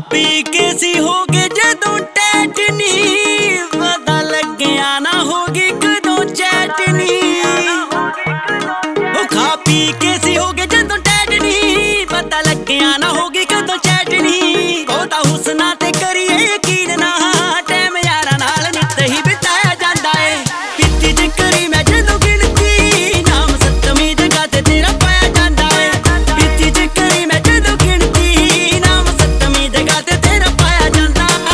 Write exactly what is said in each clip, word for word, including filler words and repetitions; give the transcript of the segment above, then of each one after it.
ਪੀ ਕੇ ਸੀ ਹੋ ਗਏ ਜਦੋਂ ਟੈਟਨੀ, ਪਤਾ ਲੱਗਿਆ ਨਾ ਹੋਗੀ ਕਦੋਂ ਚੈਟਨੀ। ਉਹ ਖਾ ਪੀ ਕੇ ਸੀ ਹੋ ਗਏ ਜਦੋਂ ਟੈਟਨੀ, ਪਤਾ ਲੱਗਿਆ ਨਾ ਹੋਗੀ ਕਦੋਂ ਚੈਟਨੀ। ਉਹ ਤਾਂ ਹੁਸਨਾ ਤੇ ਕਰੀਏ ਯਕੀਨ ਨਾ, ਟਾਈਮ ਯਾਰਾਂ ਨਾਲ ਨਿੱਤ ਹੀ ਬਿਤਾਇਆ ਜਾਂਦਾ ਏ। ਪੀਤੀ ਚ ਕਰੀ ਮੈਂ ਜਦੋਂ ਗਿਣਤੀ, ਨਾਮ ਸੱਤਵੀਂ ਜਗ੍ਹਾ ਤੇ ਤੇਰਾ ਪਾਇਆ ਜਾਂਦਾ ਏ। ਪੀਤੀ ਚ ਕਰੀ ਮੈਂ ਜਦੋਂ ਗਿਣਤੀ, ਨਾਮ ਸੱਤਵੀਂ ਜਗ੍ਹਾ ਤੇ ਤੇਰਾ ਪਾਇਆ ਜਾਂਦਾ ਏ।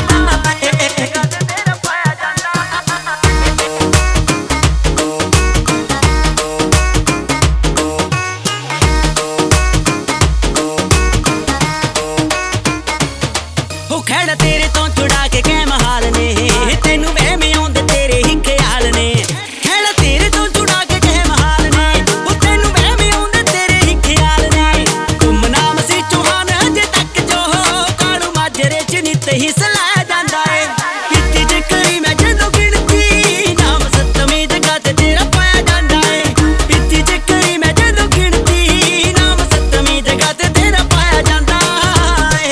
ਉਹ ਖੜਾ ਤੇਰੇ ਤੋਂ ਛੁਡਾ ਕੇ ਕਹਿਮ ਹਾਲ ਨੇ, ਤੈਨੂੰ ਵਹਿਮ ਆਉਂਦੇ ਤੇਰੇ ਹੀ ਖਿਆਲ ਨੇ। ਖੜਾ ਤੇਰੇ ਤੋਂ ਛੁਡਾ ਕੇ ਕਹਿਮ ਹਾਲ ਨੇ, ਉਹ ਤੈਨੂੰ ਵਹਿਮ ਆਉਂਦੇ ਤੇਰੇ ਹੀ ਖਿਆਲ ਨੇ। ਗੁੰਮ ਨਾਮ ਸੀ ਚੌਹਾਨ ਅਜੇ ਤੱਕ ਜੋ, ਕਾਲੂ ਮਾਜਰੇ ਚ ਨਿੱਤ ਹੀ ਸਲਾਇਆ ਜਾਂਦਾ ਏ। ਪੀਤੀ ਚ ਕਰੀ ਮੈਂ ਜਦੋਂ ਗਿਣਤੀ, ਨਾਮ ਸੱਤਵੀਂ ਜਗ੍ਹਾ ਤੇ ਤੇਰਾ ਪਾਇਆ ਜਾਂਦਾ ਏ। ਪੀਤੀ ਚ ਕਰੀ ਮੈਂ ਜਦੋਂ ਗਿਣਤੀ, ਨਾਮ ਸੱਤਵੀਂ ਜਗ੍ਹਾ ਤੇ ਤੇਰਾ ਪਾਇਆ ਜਾਂਦਾ ਏ।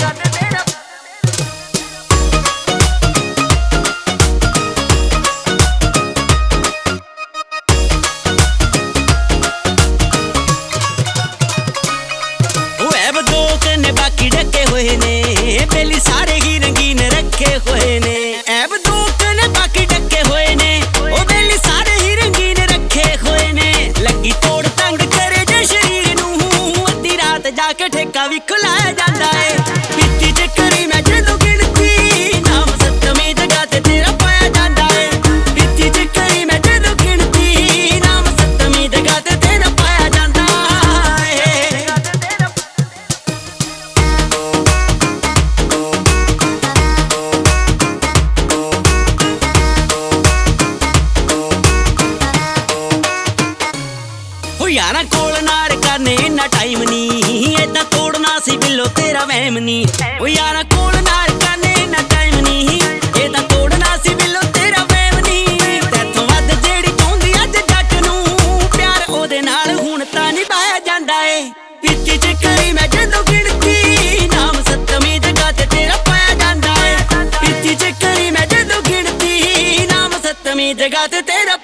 ਬਾਕੀ ਡੱਕੇ ਹੋਏ ਨੇ ਬੇਲੀ ਸਾਰੇ ਹੀ ਰੰਗੀਨ ਰੱਖੇ ਹੋਏ ਨੇ। ਐਬ ਦੋ ਕਨੇ ਬਾਕੀ ਡੱਕੇ ਹੋਏ ਨੇ, ਉਹ ਬੇਲੀ ਸਾਰੇ ਹੀ ਰੰਗੀਨ ਰੱਖੇ ਹੋਏ ਨੇ। ਲੱਗੀ ਤੋੜ ਤੰਗ ਕਰੇ ਜੇ ਸ਼ਰੀਰ ਨੂੰ, ਅੱਧੀ ਰਾਤ ਜਾ ਕੇ ਠੇਕਾ ਵੀ ਖੁਲਾਇਆ ਜਾਂਦਾ ਏ। ਪੀਤੀ ਚ ਕਰੀ ਮੈਂ ਜਦੋਂ ਗਿਣਤੀ, ਨਾਮ ਸੱਤਵੀਂ ਜਗ੍ਹਾ ਤੇ ਤੇਰਾ ਪਾਇਆ ਜਾਂਦਾ ਏ। ਪੀਤੀ ਚ ਕਰੀ ਮੈਂ ਜਦੋਂ ਗਿਣਤੀ, ਨਾਮ ਸੱਤਵੀਂ ਜਗ੍ਹਾ ਤੇ ਤੇਰਾ ਪਾਇਆ ਜਾਂਦਾ ਏ। ਯਾਰਾਂ ਕੋਲ ਨਾਰ ਕਰਨੇ ਇੰਨਾ ਟਾਈਮ ਨੀ, ਏਦਾਂ ਤੋੜਨਾ ਸੀ ਬਿੱਲੋ ਤੇਰਾ ਵਹਿਮ ਨੀ। ਉਹ ਯਾਰਾਂ ਕੋਲ ਨਾਰ ਕਰਨੇ ਇੰਨਾ ਟਾਈਮ ਨੀ, ਏਦਾਂ ਤੋੜਨਾ ਸੀ ਬਿੱਲੋ ਤੇਰਾ ਵਹਿਮ ਨੀ। ਤੈਥੋਂ ਵੱਧ ਜਿਹੜੀ ਚਾਹੁੰਦੀ ਅੱਜ ਜੱਟ ਨੂੰ, ਪਿਆਰ ਉਹਦੇ ਨਾਲ ਹੁਣ ਤਾਂ ਨਿਭਾਇਆ ਜਾਂਦਾ ਏ। ਪੀਤੀ ਚ ਕਰੀ ਮੈਂ ਜਦੋਂ ਗਿਣਤੀ, ਨਾਮ ਸੱਤਵੀਂ ਜਗ੍ਹਾ ਤੇ ਤੇਰਾ ਪਾਇਆ ਜਾਂਦਾ ਏ। ਪੀਤੀ ਚ ਕਰੀ ਮੈਂ ਜਦੋਂ ਗਿਣਤੀ, ਨਾਮ ਸੱਤਵੀਂ ਜਗ੍ਹਾ ਤੇ ਤੇਰਾ